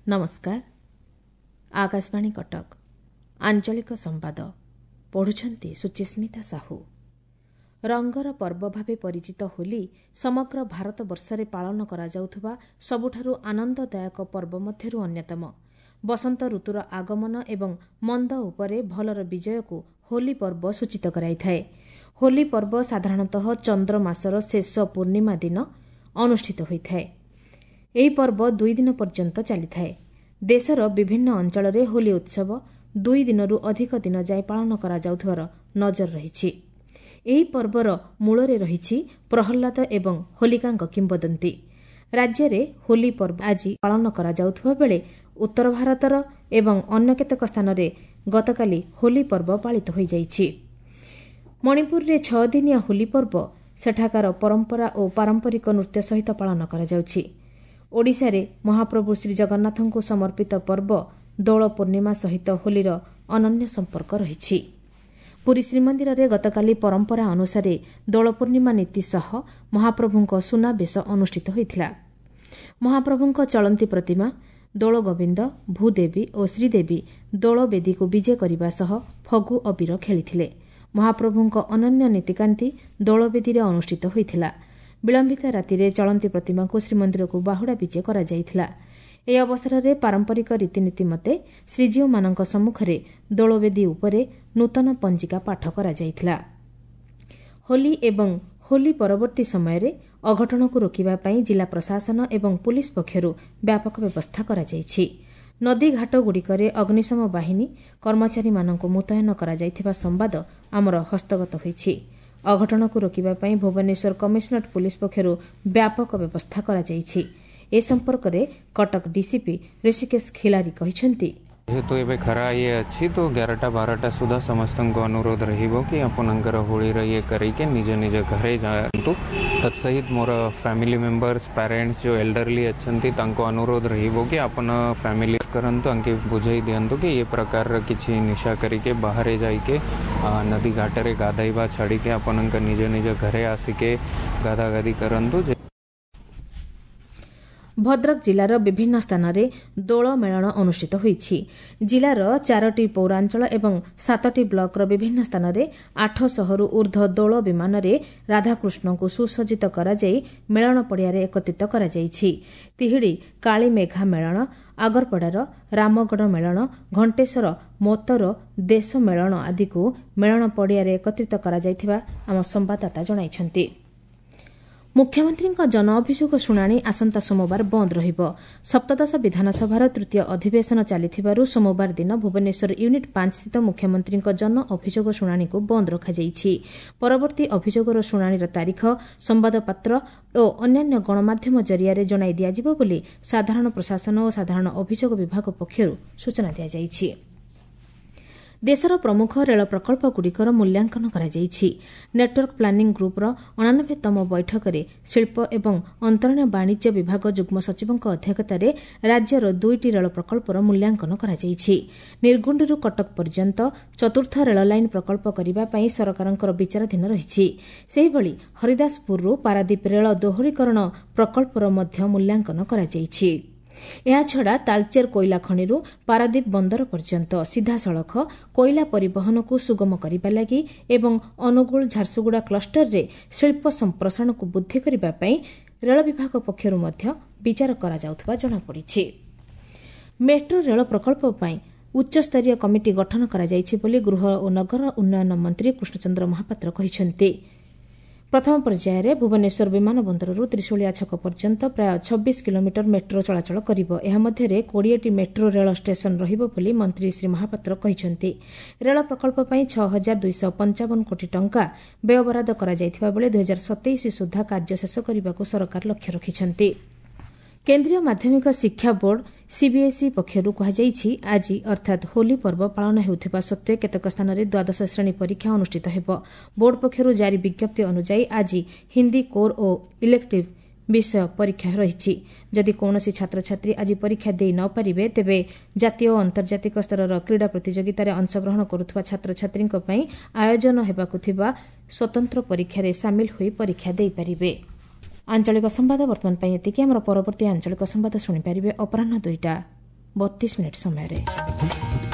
नमस्कार। आकाशवाणी कटक आंचलिक संवाद पढ़ुछंती सुचिस्मिता साहू। रंगर पर्व भावे परिचित होली समग्र भारत वर्षरे पालन करा जाउथुबा सबुठारु आनंददायक पर्व मध्यरु अन्यतम। बसंत ऋतुर आगमन एवं मंद उपरे भलर विजय को होली पर्व सूचित कराइथाए। होली पर्व साधारणतः चंद्र मासर शेष पूर्णिमा दिन अनुष्ठित होइथाए। ଏହି ପର୍ବ 2 ଦିନ ପର୍ଯ୍ୟନ୍ତ ଚାଲିଥାଏ। ଦେଶର ବିଭିନ୍ନ ଅଞ୍ଚଳରେ ହୋଲି ଉତ୍ସବ 2 ଦିନରୁ ଅଧିକ ଦିନ ଯାଏ ପାଳନ କରାଯାଉଥିବାର ନଜର ରହିଛି। ଏହି ପର୍ବର ମୂଳରେ ରହିଛି ପ୍ରହଲ୍ଲାଦ ଏବଂ ହୋଲିକାଙ୍କ କିମ୍ବଦନ୍ତୀ। ରାଜ୍ୟରେ ହୋଲି ପର୍ବ ଆଜି ପାଳନ କରାଯାଉଥିବା ବେଳେ ଉତ୍ତର ଭାରତର ଏବଂ ଅନ୍ୟ କେତେକ ସ୍ଥାନରେ ଗତକାଲି ହୋଲି ପର୍ବ ପାଳିତ ହୋଇଯାଇଛି। ମଣିପୁରରେ 6 ଦିନିଆ ହୋଲି ପର୍ବ ସେଠାକାର ପରମ୍ପରା ଓ ପାରମ୍ପରିକ ନୃତ୍ୟ ସହିତ ପାଳନ କରାଯାଉଛି। ଓଡ଼ିଶାରେ ମହାପ୍ରଭୁ ଶ୍ରୀଜଗନ୍ନାଥଙ୍କୁ ସମର୍ପିତ ପର୍ବ ଦୋଳ ପୂର୍ଣ୍ଣିମା ସହିତ ହୋଲିର ଅନନ୍ୟ ସମ୍ପର୍କ ରହିଛି। ପୁରୀ ଶ୍ରୀମନ୍ଦିରରେ ଗତକାଲି ପରମ୍ପରା ଅନୁସାରେ ଦୋଳ ପୂର୍ଣ୍ଣିମା ନୀତି ସହ ମହାପ୍ରଭୁଙ୍କ ସୁନାବେଶ ଅନୁଷ୍ଠିତ ହୋଇଥିଲା। ମହାପ୍ରଭୁଙ୍କ ଚଳନ୍ତି ପ୍ରତିମା ଦୋଳଗୋବିନ୍ଦ, ଭୂଦେବୀ ଓ ଶ୍ରୀଦେବୀ ଦୋଳବେଦୀକୁ ବିଜେ କରିବା ସହ ଫଗୁ ଅବିର ଖେଳିଥିଲେ। ମହାପ୍ରଭୁଙ୍କ ଅନନ୍ୟ ନୀତିକାନ୍ତି ଦୋଳବେଦୀରେ ଅନୁଷ୍ଠିତ ହୋଇଥିଲା। ବିଳମ୍ବିତ ରାତିରେ ଚଳନ୍ତି ପ୍ରତିମାକୁ ଶ୍ରୀମନ୍ଦିରକୁ ବାହୁଡ଼ା ବିଜେ କରାଯାଇଥିଲା। ଏହି ଅବସରରେ ପାରମ୍ପରିକ ରୀତିନୀତି ମତେ ଶ୍ରୀଜୀଉମାନଙ୍କ ସମ୍ମୁଖରେ ଦୋଳବେଦୀ ଉପରେ ନୂତନ ପଞ୍ଜିକା ପାଠ କରାଯାଇଥିଲା। ହୋଲି ଏବଂ ହୋଲି ପରବର୍ତ୍ତୀ ସମୟରେ ଅଘଟଣକୁ ରୋକିବା ପାଇଁ ଜିଲ୍ଲା ପ୍ରଶାସନ ଏବଂ ପୁଲିସ ପକ୍ଷରୁ ବ୍ୟାପକ ବ୍ୟବସ୍ଥା କରାଯାଇଛି। ନଦୀଘାଟଗୁଡ଼ିକରେ ଅଗ୍ନିଶମ ବାହିନୀ କର୍ମଚାରୀମାନଙ୍କୁ ମୁତୟନ କରାଯାଇଥିବା ସମ୍ବାଦ ଆମର ହସ୍ତଗତ ହୋଇଛି। ଅଘଟଣକୁ ରୋକିବା ପାଇଁ ଭୁବନେଶ୍ୱର କମିଶନରେଟ୍ ପୁଲିସ ପକ୍ଷରୁ ବ୍ୟାପକ ବ୍ୟବସ୍ଥା କରାଯାଇଛି। ଏ ସମ୍ପର୍କରେ କଟକ ଡିସିପି ଋଷିକେଶ ଖିଲାରୀ କହିଛନ୍ତି, ଯେହେତୁ ଏବେ ଖରା ଇଏ ଅଛି ତ 11-12 ସୁଦ୍ଧା ସମସ୍ତଙ୍କୁ ଅନୁରୋଧ ରହିବ କି ଆପଣଙ୍କର ହୋଳିର ଇଏ କରିକି ନିଜ ନିଜ ଘରେ ଯାଆନ୍ତୁ। ତତ୍ସହିତ ମୋର ଫ୍ୟାମିଲି ମେମ୍ବର୍ସ ପ୍ୟାରେଣ୍ଟସ୍ ଯେଉଁ ଏଲ୍ଡରଲି ଅଛନ୍ତି ତାଙ୍କୁ ଅନୁରୋଧ ରହିବ କି ଆପଣ ଫ୍ୟାମିଲି କରନ୍ତୁ, ତାଙ୍କୁ ବୁଝାଇ ଦିଅନ୍ତୁ କି ଏ ପ୍ରକାରର କିଛି ନିଶା କରିକି ବାହାରେ ଯାଇକି ନଦୀ ଘାଟରେ ଗାଧୋଇବା ଛାଡ଼ିକି ଆପଣଙ୍କ ନିଜ ନିଜ ଘରେ ଆସିକି ଗାଧାଗାଧି କରନ୍ତୁ। ଭଦ୍ରକ ଜିଲ୍ଲାର ବିଭିନ୍ନ ସ୍ଥାନରେ ଦୋଳ ମେଳଣ ଅନୁଷ୍ଠିତ ହୋଇଛି। ଜିଲ୍ଲାର 4ଟି ପୌରାଞ୍ଚଳ ଏବଂ 7ଟି ବ୍ଲକର ବିଭିନ୍ନ ସ୍ଥାନରେ 800ରୁ ଊର୍ଦ୍ଧ୍ୱ ଦୋଳ ବିମାନରେ ରାଧାକୃଷ୍ଣଙ୍କୁ ସୁସଜ୍ଜିତ କରାଯାଇ ମେଳଣ ପଡ଼ିଆରେ ଏକତ୍ରିତ କରାଯାଇଛି। ତିହିଡ଼ି କାଳୀମେଘା ମେଳଣ, ଆଗରପଡ଼ାର ରାମଗଡ଼ ମେଳଣ, ଘଣ୍ଟେଶ୍ୱର ମୋତର ଦେଶ ମେଳଣ ଆଦିକୁ ମେଳଣ ପଡ଼ିଆରେ ଏକତ୍ରିତ କରାଯାଇଥିବା ଆମ ସମ୍ଭାଦଦାତା ଜଣାଇଛନ୍ତି। ମୁଖ୍ୟମନ୍ତ୍ରୀଙ୍କ ଜନ ଅଭିଯୋଗ ଶୁଣାଣି ଆସନ୍ତା ସୋମବାର ବନ୍ଦ ରହିବ। ସପ୍ତଦଶ ବିଧାନସଭାର ତୃତୀୟ ଅଧିବେଶନ ଚାଲିଥିବାରୁ ସୋମବାର ଦିନ ଭୁବନେଶ୍ୱର ୟୁନିଟ୍ 5 ସ୍ଥିତ ମୁଖ୍ୟମନ୍ତ୍ରୀଙ୍କ ଜନ ଅଭିଯୋଗ ଶୁଣାଣିକୁ ବନ୍ଦ ରଖାଯାଇଛି। ପରବର୍ତ୍ତୀ ଅଭିଯୋଗର ଶୁଣାଣିର ତାରିଖ ସମ୍ବାଦପତ୍ର ଓ ଅନ୍ୟାନ୍ୟ ଗଣମାଧ୍ୟମ ଜରିଆରେ ଜଣାଇ ଦିଆଯିବ ବୋଲି ସାଧାରଣ ପ୍ରଶାସନ ଓ ସାଧାରଣ ଅଭିଯୋଗ ବିଭାଗ ପକ୍ଷରୁ ସୂଚନା ଦିଆଯାଇଛି। ଦେଶର ପ୍ରମୁଖ ରେଳ ପ୍ରକଳ୍ପଗୁଡ଼ିକର ମୂଲ୍ୟାଙ୍କନ କରାଯାଇଛି। ନେଟୱାର୍କ ପ୍ଲାନିଂ ଗ୍ରୁପ୍ର 89ତମ ବୈଠକରେ ଶିଳ୍ପ ଏବଂ ଅନ୍ତରୀଣ ବାଣିଜ୍ୟ ବିଭାଗ ଯୁଗ୍ମ ସଚିବଙ୍କ ଅଧ୍ୟକ୍ଷତାରେ ରାଜ୍ୟର 2ଟି ରେଳ ପ୍ରକଳ୍ପର ମୂଲ୍ୟାଙ୍କନ କରାଯାଇଛି। ନିର୍ଗୁଣ୍ଡିରୁ କଟକ ପର୍ଯ୍ୟନ୍ତ 4ର୍ଥ ରେଳ ଲାଇନ୍ ପ୍ରକଳ୍ପ କରିବା ପାଇଁ ସରକାରଙ୍କର ବିଚାରାଧୀନ ରହିଛି। ସେହିଭଳି ହରିଦାସପୁରରୁ ପାରାଦୀପ ରେଳ ଦୋହରୀକରଣ ପ୍ରକଳ୍ପର ମଧ୍ୟ ମୂଲ୍ୟାଙ୍କନ କରାଯାଇଛି। ଏହାଛଡ଼ା ତାଳଚେର କୋଇଲା ଖଣିରୁ ପାରାଦୀପ ବନ୍ଦର ପର୍ଯ୍ୟନ୍ତ ସିଧାସଳଖ କୋଇଲା ପରିବହନକୁ ସୁଗମ କରିବା ଲାଗି ଏବଂ ଅନୁଗୁଳ ଝାରସୁଗୁଡ଼ା କ୍ଲଷ୍ଟରରେ ଶିଳ୍ପ ସମ୍ପ୍ରସାରଣକୁ ବୃଦ୍ଧି କରିବା ପାଇଁ ରେଳ ବିଭାଗ ପକ୍ଷରୁ ମଧ୍ୟ ବିଚାର କରାଯାଉଥିବା ଜଣାପଡ଼ିଛି। ମେଟ୍ରୋ ରେଳ ପ୍ରକଳ୍ପ ପାଇଁ ଉଚ୍ଚସ୍ତରୀୟ କମିଟି ଗଠନ କରାଯାଇଛି ବୋଲି ଗୃହ ଓ ନଗର ଉନ୍ନୟନ ମନ୍ତ୍ରୀ କୃଷ୍ଣଚନ୍ଦ୍ର ମହାପାତ୍ର କହିଛନ୍ତି। ପ୍ରଥମ ପର୍ଯ୍ୟାୟରେ ଭୁବନେଶ୍ୱର ବିମାନ ବନ୍ଦରରୁ ତ୍ରିଶୂଳିଆ ଛକ ପର୍ଯ୍ୟନ୍ତ ପ୍ରାୟ 26 କିଲୋମିଟର ମେଟ୍ରୋ ଚଳାଚଳ କରିବ। ଏହା ମଧ୍ୟରେ 20ଟି ମେଟ୍ରୋ ରେଳ ଷ୍ଟେସନ ରହିବ ବୋଲି ମନ୍ତ୍ରୀ ଶ୍ରୀ ମହାପାତ୍ର କହିଛନ୍ତି। ରେଳ ପ୍ରକଳ୍ପ ପାଇଁ 6,255 କୋଟି ଟଙ୍କା ବ୍ୟୟବରାଦ କରାଯାଇଥିବା ବେଳେ 2027 ସୁଦ୍ଧା କାର୍ଯ୍ୟ ଶେଷ କରିବାକୁ ସରକାର ଲକ୍ଷ୍ୟ ରଖିଛନ୍ତି। କେନ୍ଦ୍ରୀୟ ମାଧ୍ୟମିକ ଶିକ୍ଷା ବୋର୍ଡ ସିବିଏସ୍ଇ ପକ୍ଷରୁ କୁହାଯାଇଛି, ଆଜି ଅର୍ଥାତ୍ ହୋଲି ପର୍ବ ପାଳନ ହେଉଥିବା ସତ୍ତ୍ୱେ କେତେକ ସ୍ଥାନରେ ଦ୍ୱାଦଶ ଶ୍ରେଣୀ ପରୀକ୍ଷା ଅନୁଷ୍ଠିତ ହେବ। ବୋର୍ଡ ପକ୍ଷରୁ ଜାରି ବିଜ୍ଞପ୍ତି ଅନୁଯାୟୀ ଆଜି ହିନ୍ଦୀ କୋର୍ ଓ ଇଲେକ୍ଟିଭ୍ ବିଷୟ ପରୀକ୍ଷା ରହିଛି। ଯଦି କୌଣସି ଛାତ୍ରଛାତ୍ରୀ ଆଜି ପରୀକ୍ଷା ଦେଇ ନ ପାରିବେ ତେବେ ଜାତୀୟ ଓ ଆନ୍ତର୍ଜାତିକ ସ୍ତରର କ୍ରୀଡ଼ା ପ୍ରତିଯୋଗିତାରେ ଅଂଶଗ୍ରହଣ କରୁଥିବା ଛାତ୍ରଛାତ୍ରୀଙ୍କ ପାଇଁ ଆୟୋଜନ ହେବାକୁ ଥିବା ସ୍ୱତନ୍ତ୍ର ପରୀକ୍ଷାରେ ସାମିଲ ହୋଇ ପରୀକ୍ଷା ଦେଇପାରିବେ। ଆଞ୍ଚଳିକ ସମ୍ବାଦ ବର୍ତ୍ତମାନ ପାଇଁ ଏତିକି। ଆମର ପରବର୍ତ୍ତୀ ଆଞ୍ଚଳିକ ସମ୍ବାଦ ଶୁଣିପାରିବେ ଅପରାହ୍ନ 2ଟା। 32 ମିନିଟ୍ ସମୟରେ।